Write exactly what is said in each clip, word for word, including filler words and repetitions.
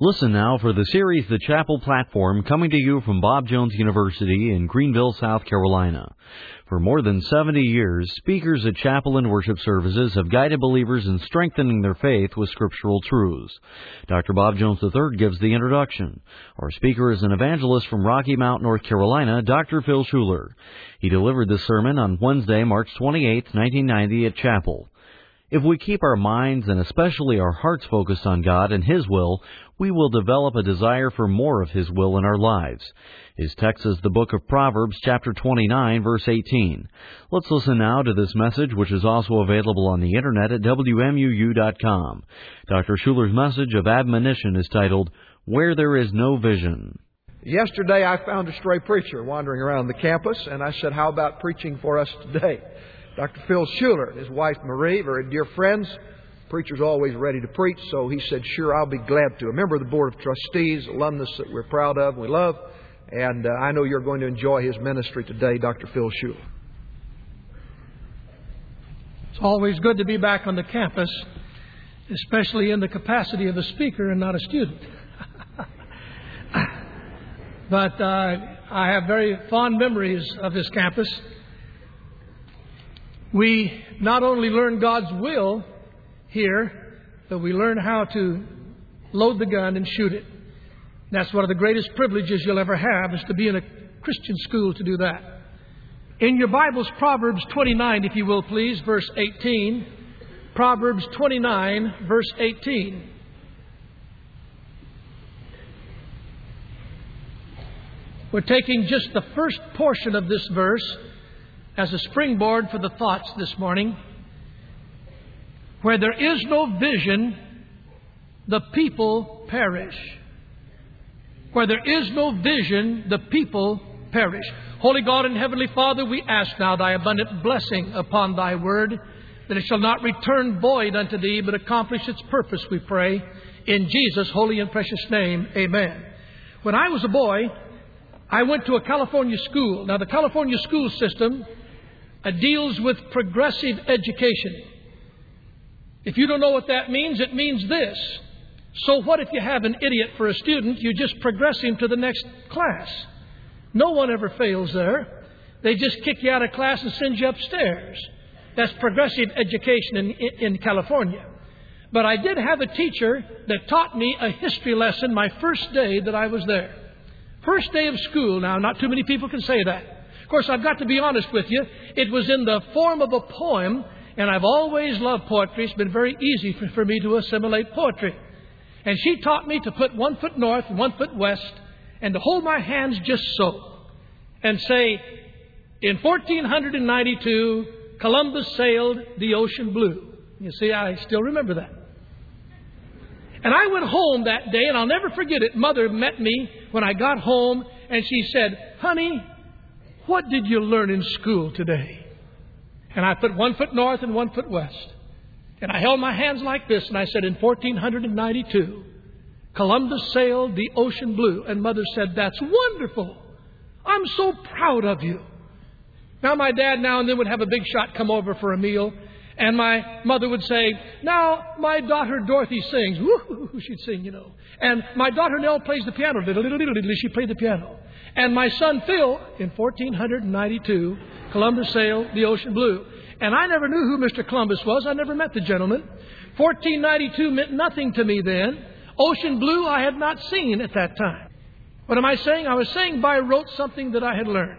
Listen now for the series The Chapel Platform, coming to you from Bob Jones University in Greenville, South Carolina. For more than seventy years, speakers at chapel and worship services have guided believers in strengthening their faith with scriptural truths. Doctor Bob Jones the third gives the introduction. Our speaker is an evangelist from Rocky Mount, North Carolina, Doctor Phil Schuler. He delivered this sermon on Wednesday, March twenty-eighth, nineteen ninety at chapel. If we keep our minds and especially our hearts focused on God and His will, we will develop a desire for more of His will in our lives. His text is the book of Proverbs, chapter twenty-nine, verse eighteen. Let's listen now to this message, which is also available on the Internet at W M U U dot com. Doctor Schuler's message of admonition is titled, Where There Is No Vision. Yesterday I found a stray preacher wandering around the campus, and I said, how about preaching for us today? Doctor Phil Schuler and his wife Marie, very dear friends. Preacher's always ready to preach, so he said, sure, I'll be glad to. A member of the Board of Trustees, alumnus that we're proud of, we love, and uh, I know you're going to enjoy his ministry today, Doctor Phil Schuler. It's always good to be back on the campus, especially in the capacity of a speaker and not a student. But uh, I have very fond memories of this campus. We not only learn God's will here, but we learn how to load the gun and shoot it. And that's one of the greatest privileges you'll ever have, is to be in a Christian school to do that. In your Bibles, Proverbs twenty-nine, if you will please, verse eighteen. Proverbs twenty-nine, verse eighteen. We're taking just the first portion of this verse as a springboard for the thoughts this morning. Where there is no vision, the people perish. Where there is no vision, the people perish. Holy God and Heavenly Father, we ask now Thy abundant blessing upon Thy word, that it shall not return void unto Thee, but accomplish its purpose, we pray. In Jesus' holy and precious name, amen. When I was a boy, I went to a California school. Now, the California school system uh, deals with progressive education. If you don't know what that means, it means this. So what if you have an idiot for a student? You just progress him to the next class. No one ever fails there. They just kick you out of class and send you upstairs. That's progressive education in, in California. But I did have a teacher that taught me a history lesson my first day that I was there. First day of school. Now, not too many people can say that. Of course, I've got to be honest with you. It was in the form of a poem, and I've always loved poetry. It's been very easy for, for me to assimilate poetry. And she taught me to put one foot north and one foot west, and to hold my hands just so, and say, in fourteen ninety-two, Columbus sailed the ocean blue. You see, I still remember that. And I went home that day, and I'll never forget it. Mother met me when I got home, and she said, honey, what did you learn in school today? And I put one foot north and one foot west. And I held my hands like this, and I said, in fourteen ninety-two, Columbus sailed the ocean blue. And Mother said, that's wonderful. I'm so proud of you. Now, my dad now and then would have a big shot come over for a meal. And my mother would say, now, my daughter Dorothy sings. Woo-hoo, she'd sing, you know. And my daughter Nell plays the piano. She played the piano. And my son Phil, in fourteen ninety-two, Columbus sailed the ocean blue. And I never knew who Mister Columbus was. I never met the gentleman. fourteen ninety-two meant nothing to me then. Ocean blue I had not seen at that time. What am I saying? I was saying by rote something that I had learned.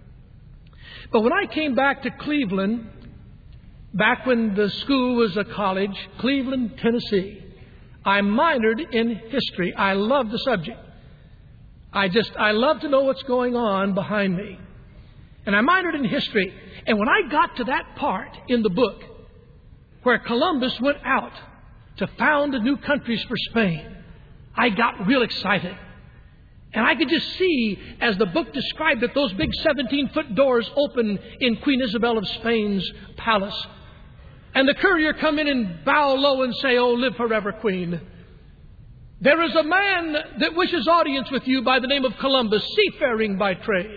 But when I came back to Cleveland, back when the school was a college, Cleveland, Tennessee, I minored in history. I love the subject. I just, I love to know what's going on behind me. And I minored in history. And when I got to that part in the book where Columbus went out to found the new countries for Spain, I got real excited. And I could just see, as the book described it, those big seventeen-foot doors open in Queen Isabel of Spain's palace. And the courier come in and bow low and say, oh, live forever, Queen. There is a man that wishes audience with you by the name of Columbus, seafaring by trade.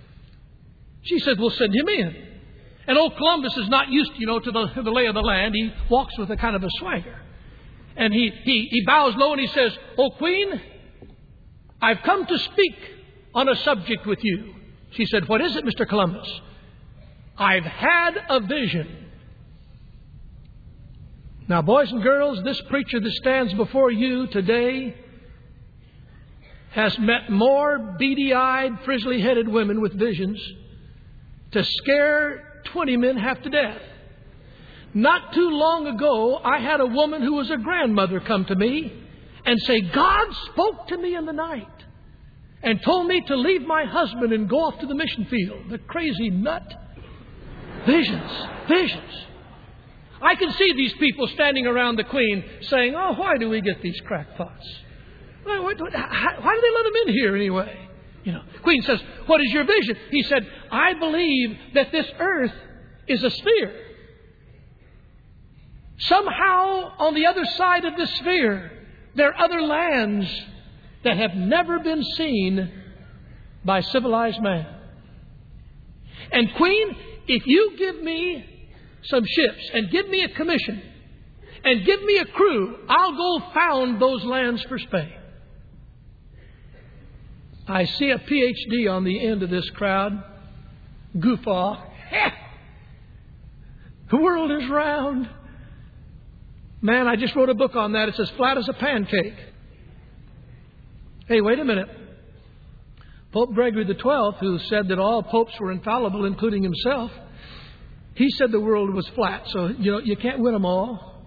She said, we'll send him in. And old Columbus is not used, you know, to the, to the lay of the land. He walks with a kind of a swagger. And he, he, he bows low and he says, "Oh, Queen, I've come to speak on a subject with you." She said, "What is it, Mister Columbus?" "I've had a vision." Now, boys and girls, this preacher that stands before you today has met more beady-eyed, frizzly-headed women with visions to scare twenty men half to death. Not too long ago, I had a woman who was a grandmother come to me and say, "God spoke to me in the night and told me to leave my husband and go off to the mission field." The crazy nut. Visions. Visions. I can see these people standing around the Queen saying, "Oh, why do we get these crackpots? Why, why, why do they let them in here anyway?" You know, Queen says, "What is your vision?" He said, "I believe that this earth is a sphere. Somehow on the other side of this sphere, there are other lands that have never been seen by civilized man. And Queen, if you give me some ships and give me a commission and give me a crew, I'll go found those lands for Spain." I see a P H D on the end of this crowd. Guffaw. The world is round. Man, I just wrote a book on that. It's as flat as a pancake. Hey, wait a minute. Pope Gregory the twelfth, who said that all popes were infallible, including himself, he said the world was flat, so you know you can't win them all.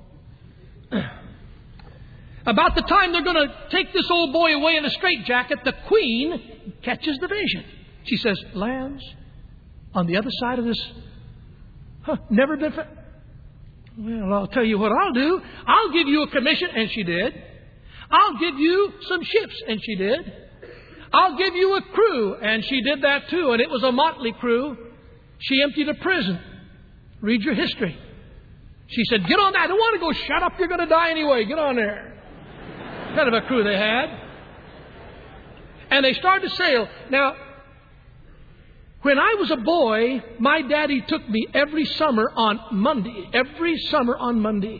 About the time they're going to take this old boy away in a straitjacket, the Queen catches the vision. She says, "Lands on the other side of this, huh, never been... Fa- well, I'll tell you what I'll do. I'll give you a commission," and she did. "I'll give you some ships," and she did. "I'll give you a crew," and she did that too, and it was a motley crew. She emptied a prison. Read your history. She said, "Get on that. I don't want to go. Shut up. You're going to die anyway. Get on there." Kind of a crew they had. And they started to sail. Now, when I was a boy, my daddy took me every summer on Monday, every summer on Monday,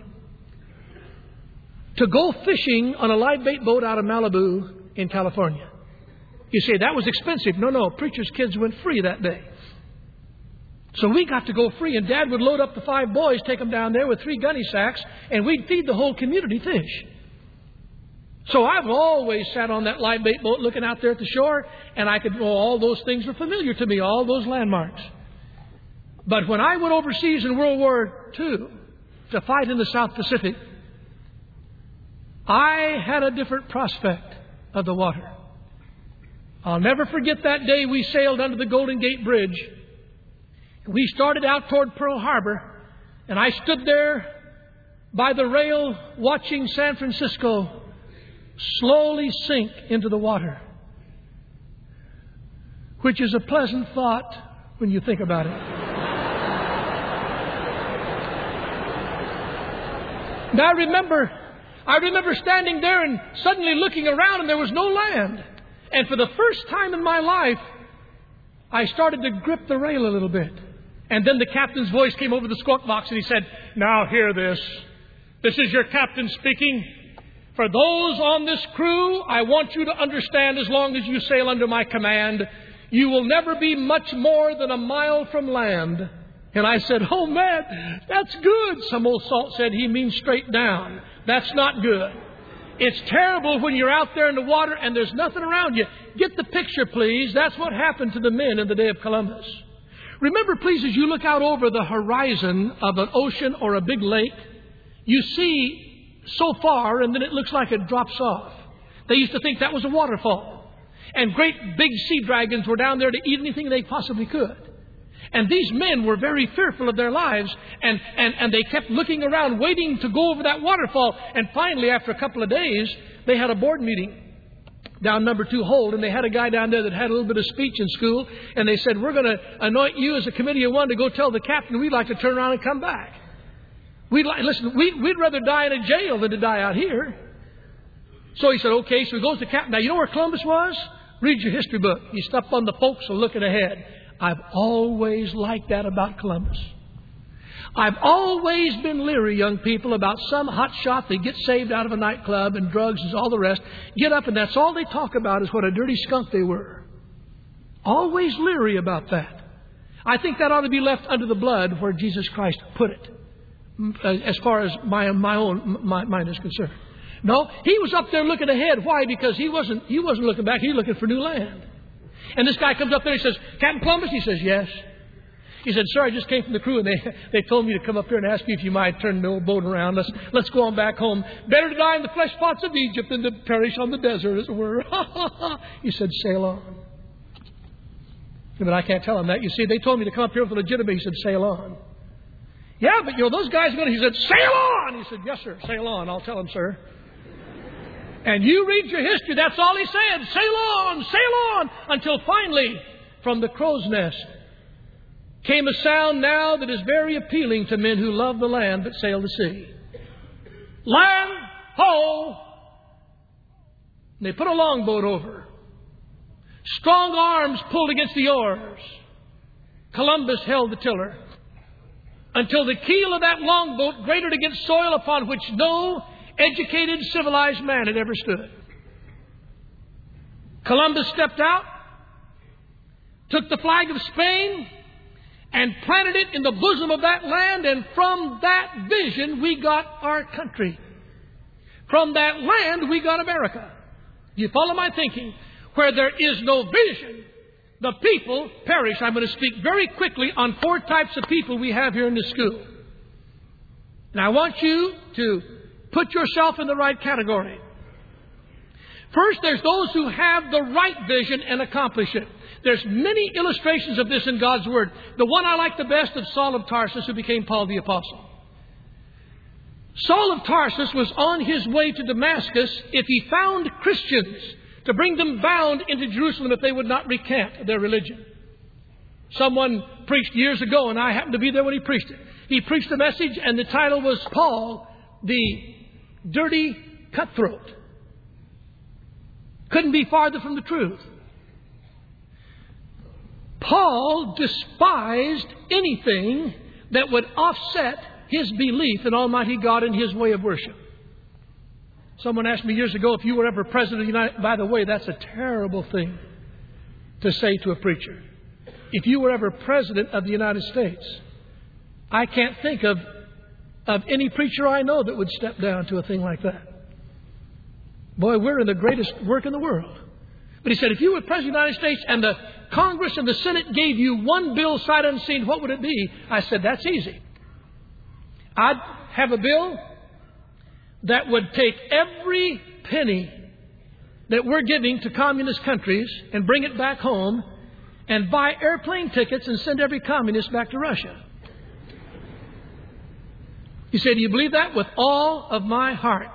to go fishing on a live bait boat out of Malibu in California. You say, that was expensive. No, no. Preacher's kids went free that day. So we got to go free, and Dad would load up the five boys, take them down there with three gunny sacks, and we'd feed the whole community fish. So I've always sat on that live bait boat looking out there at the shore, and I could, well, all those things were familiar to me, all those landmarks. But when I went overseas in World War Two to fight in the South Pacific, I had a different prospect of the water. I'll never forget that day we sailed under the Golden Gate Bridge. We started out toward Pearl Harbor, and I stood there by the rail watching San Francisco slowly sink into the water, which is a pleasant thought when you think about it. Now I remember, I remember standing there and suddenly looking around, and there was no land. And for the first time in my life, I started to grip the rail a little bit. And then the captain's voice came over the squawk box, and he said, "Now hear this. This is your captain speaking. For those on this crew, I want you to understand, as long as you sail under my command, you will never be much more than a mile from land." And I said, "Oh man, that's good." Some old salt said, "He means straight down." That's not good. It's terrible when you're out there in the water and there's nothing around you. Get the picture, please. That's what happened to the men in the day of Columbus. Remember, please, as you look out over the horizon of an ocean or a big lake, you see so far, and then it looks like it drops off. They used to think that was a waterfall. And great big sea dragons were down there to eat anything they possibly could. And these men were very fearful of their lives, and, and, and they kept looking around, waiting to go over that waterfall. And finally, after a couple of days, they had a board meeting down number two hold, and they had a guy down there that had a little bit of speech in school, and they said, "We're going to anoint you as a committee of one to go tell the captain we'd like to turn around and come back. We'd like, listen, we'd, we'd rather die in a jail than to die out here." So he said, okay. So he goes to the captain. Now, you know where Columbus was? Read your history book. He's up on the forecastle looking ahead. I've always liked that about Columbus. I've always been leery, young people, about some hot shot that gets saved out of a nightclub and drugs and all the rest. Get up and that's all they talk about is what a dirty skunk they were. Always leery about that. I think that ought to be left under the blood where Jesus Christ put it, as far as my, my own my, mind is concerned. No, he was up there looking ahead. Why? Because he wasn't he wasn't looking back. He was looking for new land. And this guy comes up there and he says, Captain Columbus? He says, yes. He said, sir, I just came from the crew and they they told me to come up here and ask you if you might turn the old boat around. Let's let's go on back home. Better to die in the flesh pots of Egypt than to perish on the desert, as it were. He said, sail on. But I can't tell him that. You see, they told me to come up here with a legitimate. He said, sail on. Yeah, but you know, those guys are going to, he said, sail on. He said, yes, sir, sail on. I'll tell him, sir. And you read your history, that's all he said. Sail on, sail on. Until finally, from the crow's nest, came a sound now that is very appealing to men who love the land but sail the sea. Land, ho! And they put a longboat over. Strong arms pulled against the oars. Columbus held the tiller until the keel of that longboat grated against soil upon which no educated, civilized man had ever stood. Columbus stepped out, took the flag of Spain, and planted it in the bosom of that land, and from that vision we got our country. From that land we got America. Do you follow my thinking? Where there is no vision, the people perish. I'm going to speak very quickly on four types of people we have here in this school. And I want you to put yourself in the right category. First, there's those who have the right vision and accomplish it. There's many illustrations of this in God's Word. The one I like the best of Saul of Tarsus, who became Paul the Apostle. Saul of Tarsus was on his way to Damascus if he found Christians to bring them bound into Jerusalem if they would not recant their religion. Someone preached years ago, and I happened to be there when he preached it. He preached a message, and the title was Paul, the Dirty Cutthroat. Couldn't be farther from the truth. Paul despised anything that would offset his belief in Almighty God and His way of worship. Someone asked me years ago if you were ever president of the United States. By the way, that's a terrible thing to say to a preacher. If you were ever president of the United States, I can't think of, of any preacher I know that would step down to a thing like that. Boy, we're in the greatest work in the world. But he said, if you were president of the United States and the Congress and the Senate gave you one bill sight unseen, what would it be? I said, that's easy. I'd have a bill that would take every penny that we're giving to communist countries and bring it back home and buy airplane tickets and send every communist back to Russia. He said, do you believe that? With all of my heart.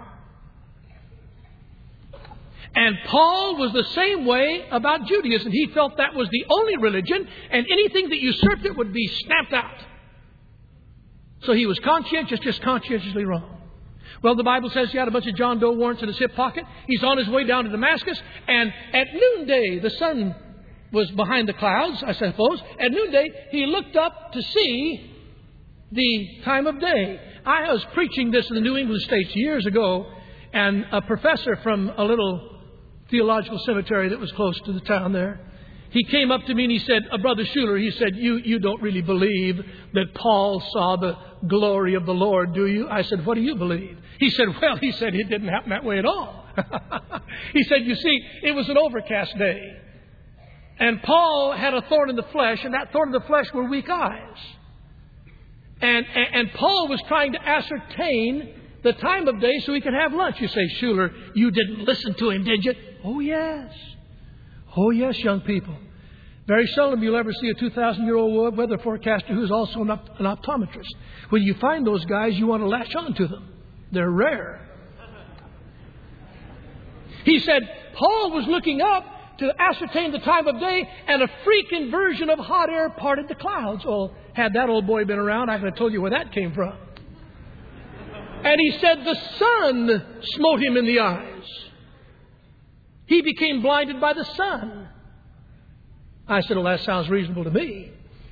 And Paul was the same way about Judaism. He felt that was the only religion, and anything that usurped it would be stamped out. So he was conscientious, just conscientiously wrong. Well, the Bible says he had a bunch of John Doe warrants in his hip pocket. He's on his way down to Damascus, and at noonday, the sun was behind the clouds, I suppose. At noonday, he looked up to see the time of day. I was preaching this in the New England States years ago, and a professor from a little theological cemetery that was close to the town there, he came up to me and he said, uh, Brother Schuller, he said, you, you don't really believe that Paul saw the glory of the Lord, do you? I said, what do you believe? He said, well, he said, it didn't happen that way at all. He said, you see, it was an overcast day. And Paul had a thorn in the flesh, and that thorn in the flesh were weak eyes. And, and, and Paul was trying to ascertain the time of day so he could have lunch. You say, Schuller, you didn't listen to him, did you? Oh, yes. Oh, yes, young people. Very seldom you'll ever see a two thousand year old weather forecaster who's also an, opt- an optometrist. When you find those guys, you want to latch on to them. They're rare. He said, Paul was looking up to ascertain the time of day, and a freak inversion of hot air parted the clouds. Well, had that old boy been around, I could have told you where that came from. And he said the sun smote him in the eyes. He became blinded by the sun. I said, well, that sounds reasonable to me.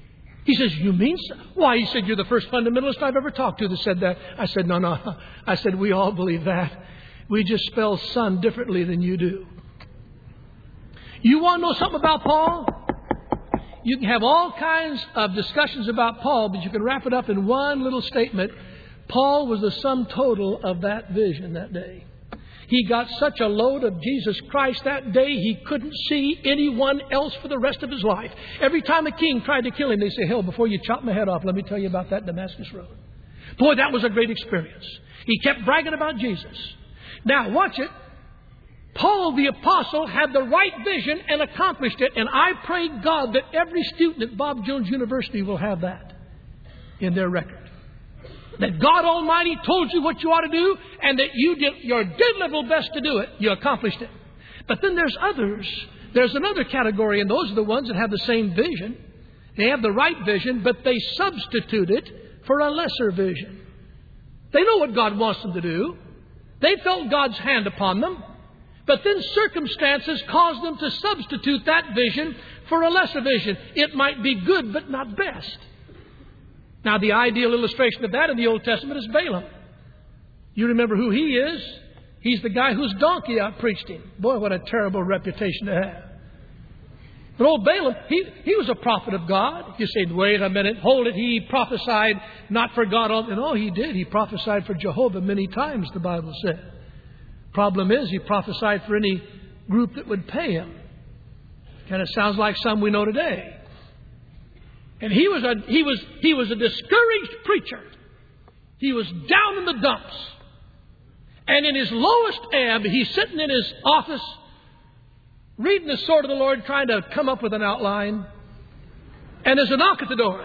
He says, you mean so? Why? He said, you're the first fundamentalist I've ever talked to that said that. I said, no, no. I said, we all believe that. We just spell son differently than you do. You want to know something about Paul? You can have all kinds of discussions about Paul, but you can wrap it up in one little statement. Paul was the sum total of that vision that day. He got such a load of Jesus Christ that day, he couldn't see anyone else for the rest of his life. Every time a king tried to kill him, they say, hell, before you chop my head off, let me tell you about that Damascus road. Boy, that was a great experience. He kept bragging about Jesus. Now, watch it. Paul the Apostle had the right vision and accomplished it. And I pray God that every student at Bob Jones University will have that in their record. That God Almighty told you what you ought to do and that you did your good level best to do it. You accomplished it. But then there's others. There's another category, and those are the ones that have the same vision. They have the right vision, but they substitute it for a lesser vision. They know what God wants them to do. They felt God's hand upon them. But then circumstances cause them to substitute that vision for a lesser vision. It might be good, but not best. Now, the ideal illustration of that in the Old Testament is Balaam. You remember who he is? He's the guy whose donkey out-preached him. Boy, what a terrible reputation to have. But old Balaam, he, he was a prophet of God. You say, wait a minute, hold it. He prophesied not for God. No, he did. He prophesied for Jehovah many times, the Bible said. Problem is, he prophesied for any group that would pay him. Kind of sounds like some we know today. And he was a he was he was a discouraged preacher. He was down in the dumps. And in his lowest ebb, he's sitting in his office, reading the sword of the Lord, trying to come up with an outline. And there's a knock at the door.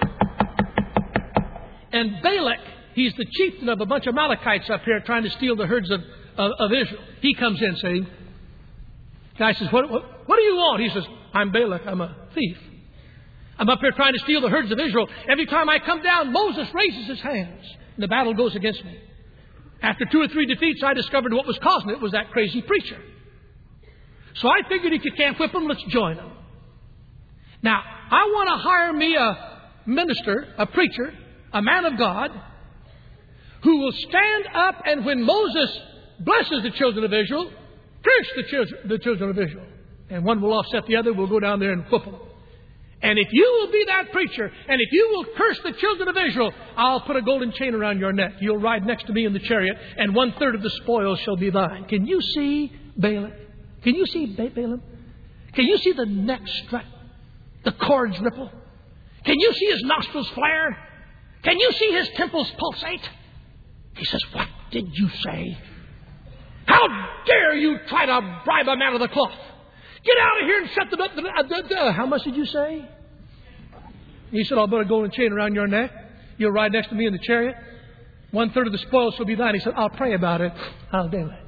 And Balak, he's the chieftain of a bunch of Amalekites up here trying to steal the herds of, of, of Israel. He comes in saying, guy says, what, what, what do you want? He says, I'm Balak, I'm a thief. I'm up here trying to steal the herds of Israel. Every time I come down, Moses raises his hands, and the battle goes against me. After two or three defeats, I discovered what was causing it was that crazy preacher. So I figured if you can't whip him, let's join him. Now, I want to hire me a minister, a preacher, a man of God, who will stand up and when Moses blesses the children of Israel, curse the children, the children of Israel. And one will offset the other. We'll go down there and whip them. And if you will be that preacher, and if you will curse the children of Israel, I'll put a golden chain around your neck. You'll ride next to me in the chariot, and one third of the spoils shall be thine. Can you see Balaam? Can you see ba- Balaam? Can you see the neck strut? The cords ripple? Can you see his nostrils flare? Can you see his temples pulsate? He says, what did you say? How dare you try to bribe a man of the cloth? Get out of here and shut the door. How much did you say? He said, I'll put a golden chain around your neck. You'll ride next to me in the chariot. One third of the spoils shall be thine. He said, I'll pray about it. I'll do it.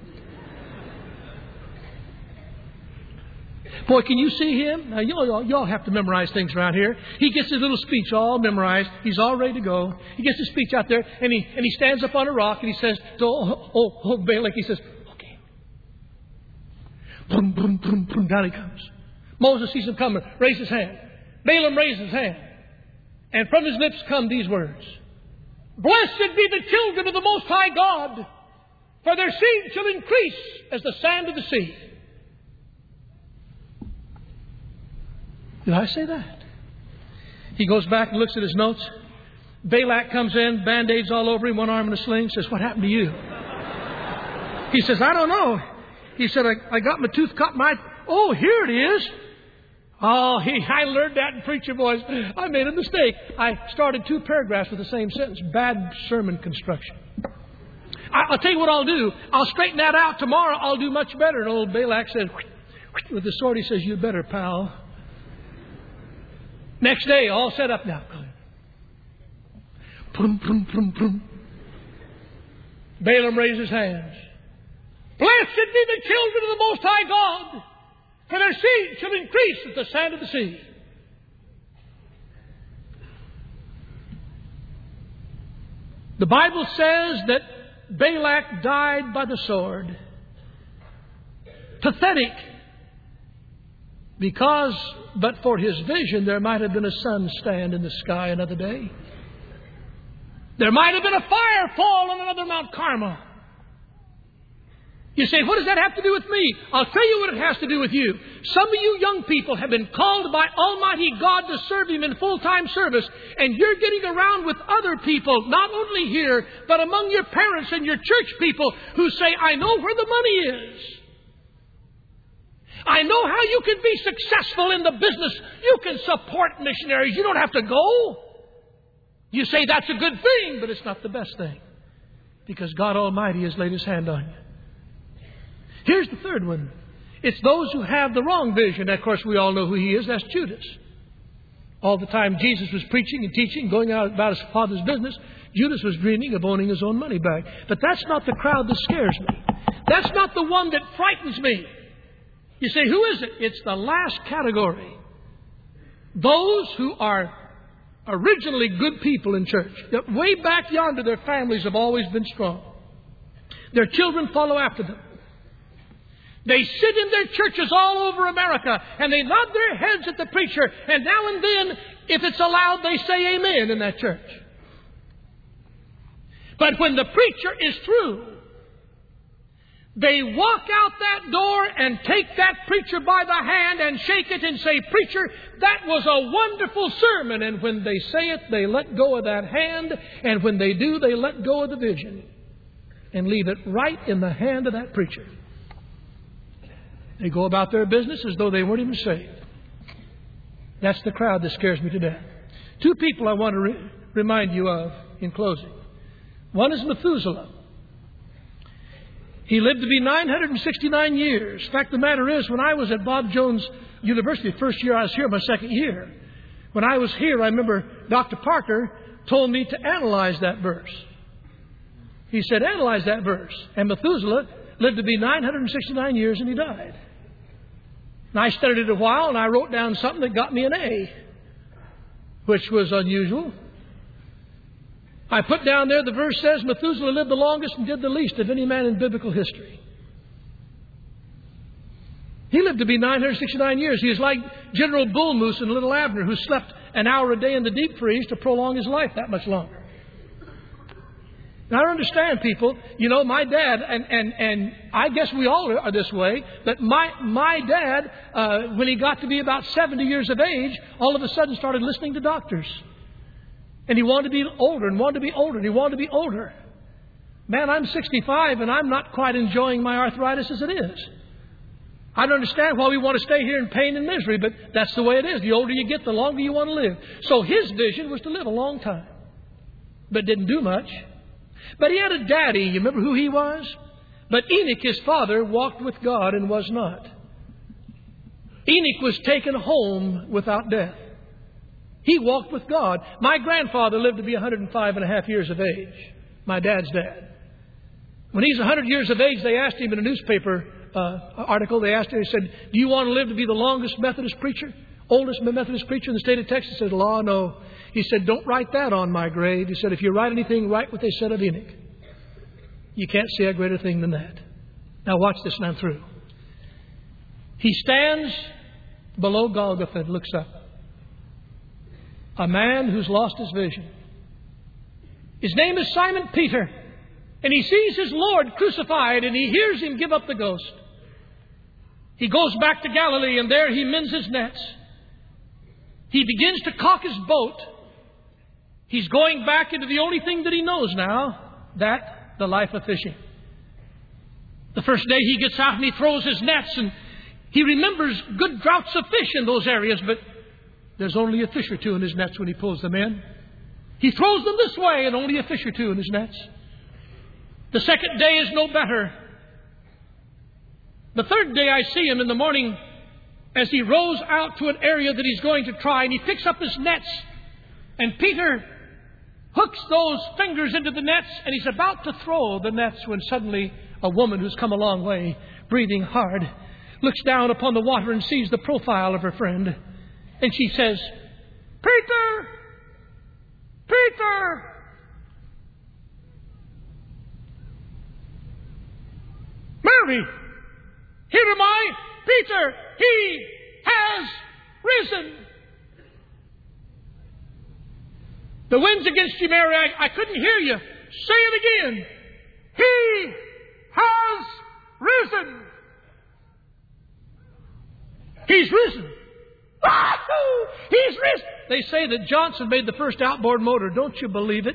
Boy, can you see him? Now, y'all, y'all have to memorize things around here. He gets his little speech all memorized. He's all ready to go. He gets his speech out there, and he and he stands up on a rock, and he says to old, old, old Balak, he says, okay. Boom, boom, boom, boom, down he comes. Moses sees him coming, raises his hand. Balaam raises his hand. And from his lips come these words. Blessed be the children of the Most High God, for their seed shall increase as the sand of the sea. Did I say that? He goes back and looks at his notes. Balak comes in, Band-Aids all over him, one arm in a sling, says, what happened to you? He says, I don't know. He said, I, I got my tooth cut. My Oh, here it is. Oh, he, I learned that in preacher voice. I made a mistake. I started two paragraphs with the same sentence. Bad sermon construction. I, I'll tell you what I'll do. I'll straighten that out tomorrow. I'll do much better. And old Balak says, with the sword, he says, you better, pal. Next day, all set up now. Prum, prum, prum, prum. Balaam raised his hands. Blessed be the children of the Most High God, for their seed shall increase as the sand of the sea. The Bible says that Balak died by the sword. Pathetic. Because, but for his vision, there might have been a sun stand in the sky another day. There might have been a fire fall on another Mount Carmel. You say, what does that have to do with me? I'll tell you what it has to do with you. Some of you young people have been called by Almighty God to serve Him in full-time service, and you're getting around with other people, not only here, but among your parents and your church people who say, I know where the money is. I know how you can be successful in the business. You can support missionaries. You don't have to go. You say that's a good thing, but it's not the best thing, because God Almighty has laid His hand on you. Here's the third one. It's those who have the wrong vision. Of course, we all know who he is. That's Judas. All the time Jesus was preaching and teaching, going out about his Father's business, Judas was dreaming of owning his own money back. But that's not the crowd that scares me. That's not the one that frightens me. You say, who is it? It's the last category. Those who are originally good people in church. Way back yonder, their families have always been strong. Their children follow after them. They sit in their churches all over America, and they nod their heads at the preacher, and now and then, if it's allowed, they say amen in that church. But when the preacher is through, they walk out that door and take that preacher by the hand and shake it and say, preacher, that was a wonderful sermon. And when they say it, they let go of that hand, and when they do, they let go of the vision and leave it right in the hand of that preacher. They go about their business as though they weren't even saved. That's the crowd that scares me to death. Two people I want to re- remind you of in closing. One is Methuselah. He lived to be nine hundred sixty-nine years. In fact, the matter is, when I was at Bob Jones University, the first year I was here, my second year, when I was here, I remember Doctor Parker told me to analyze that verse. He said, analyze that verse. And Methuselah lived to be nine hundred sixty-nine years, and he died. And I studied it a while, and I wrote down something that got me an A, which was unusual. I put down there, the verse says, Methuselah lived the longest and did the least of any man in biblical history. He lived to be nine hundred sixty-nine years. He was like General Bull Moose and Little Abner, who slept an hour a day in the deep freeze to prolong his life that much longer. Now, I understand, people. You know, my dad, and, and, and I guess we all are this way, but my, my dad, uh, when he got to be about seventy years of age, all of a sudden started listening to doctors. And he wanted to be older and wanted to be older and he wanted to be older. Man, I'm sixty-five and I'm not quite enjoying my arthritis as it is. I don't understand why we want to stay here in pain and misery, but that's the way it is. The older you get, the longer you want to live. So his vision was to live a long time, but didn't do much. But he had a daddy. You remember who he was? But Enoch, his father, walked with God and was not. Enoch was taken home without death. He walked with God. My grandfather lived to be one hundred five and a half years of age. My dad's dad. When he's one hundred years of age, they asked him in a newspaper uh, article, they asked him, they said, do you want to live to be the longest Methodist preacher? Oldest Methodist preacher in the state of Texas? He said, law, no. He said, don't write that on my grave. He said, if you write anything, write what they said of Enoch. You can't say a greater thing than that. Now watch this and I'm through. He stands below Golgotha and looks up. A man who's lost his vision. His name is Simon Peter. And he sees his Lord crucified and he hears him give up the ghost. He goes back to Galilee and there he mends his nets. He begins to caulk his boat. He's going back into the only thing that he knows now, that, the life of fishing. The first day he gets out and he throws his nets and he remembers good droughts of fish in those areas, but there's only a fish or two in his nets when he pulls them in. He throws them this way and only a fish or two in his nets. The second day is no better. The third day I see him in the morning as he rows out to an area that he's going to try, and he picks up his nets. And Peter hooks those fingers into the nets, and he's about to throw the nets when suddenly a woman who's come a long way, breathing hard, looks down upon the water and sees the profile of her friend. And she says, Peter! Peter! Mary! Here am I, Peter! He has has risen. The wind's against you, Mary. I, I couldn't hear you. Say it again. He has risen. He's risen. He's risen. They say that Johnson made the first outboard motor. Don't you believe it?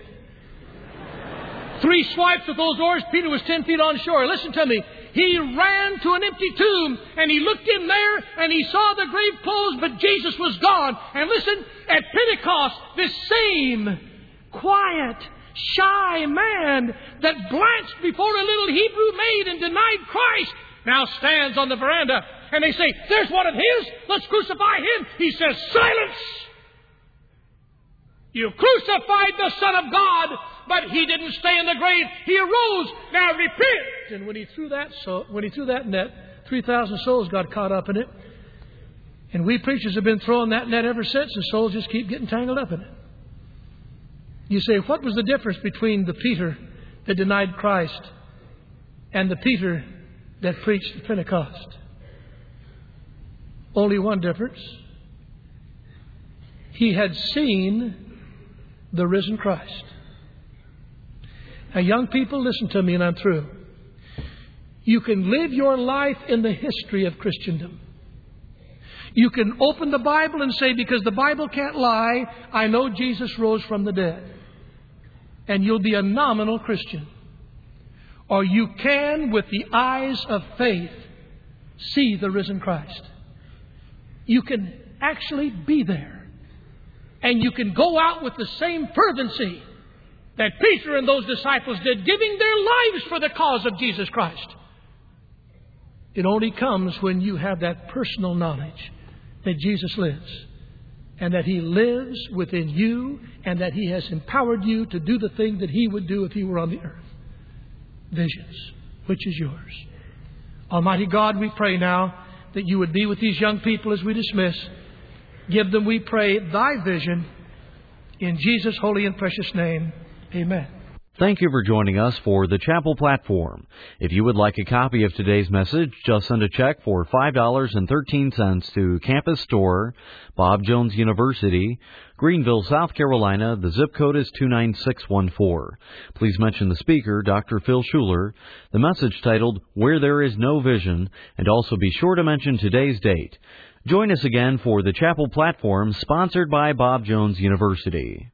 Three swipes with those oars, Peter was ten feet on shore. Listen to me. He ran to an empty tomb, and he looked in there, and he saw the grave closed, but Jesus was gone. And listen, at Pentecost, this same quiet, shy man that blanched before a little Hebrew maid and denied Christ now stands on the veranda. And they say, there's one of his. Let's crucify him. He says, silence. You crucified the Son of God, but he didn't stay in the grave. He arose. Now repent. And when he threw that so, when he threw that net, three thousand souls got caught up in it. And we preachers have been throwing that net ever since, and souls just keep getting tangled up in it. You say, what was the difference between the Peter that denied Christ and the Peter that preached at Pentecost? Only one difference. He had seen the risen Christ. Now, young people, listen to me and I'm through. You can live your life in the history of Christendom. You can open the Bible and say, because the Bible can't lie, I know Jesus rose from the dead. And you'll be a nominal Christian. Or you can, with the eyes of faith, see the risen Christ. You can actually be there. And you can go out with the same fervency that Peter and those disciples did, giving their lives for the cause of Jesus Christ. It only comes when you have that personal knowledge that Jesus lives, and that He lives within you, and that He has empowered you to do the thing that He would do if He were on the earth. Visions, which is yours. Almighty God, we pray now that You would be with these young people as we dismiss. Give them, we pray, Thy vision. In Jesus' holy and precious name, amen. Thank you for joining us for the Chapel Platform. If you would like a copy of today's message, just send a check for five dollars and thirteen cents to Campus Store, Bob Jones University, Greenville, South Carolina. The zip code is two nine six one four. Please mention the speaker, Doctor Phil Schuler, the message titled, Where There Is No Vision, and also be sure to mention today's date. Join us again for the Chapel Platform, sponsored by Bob Jones University.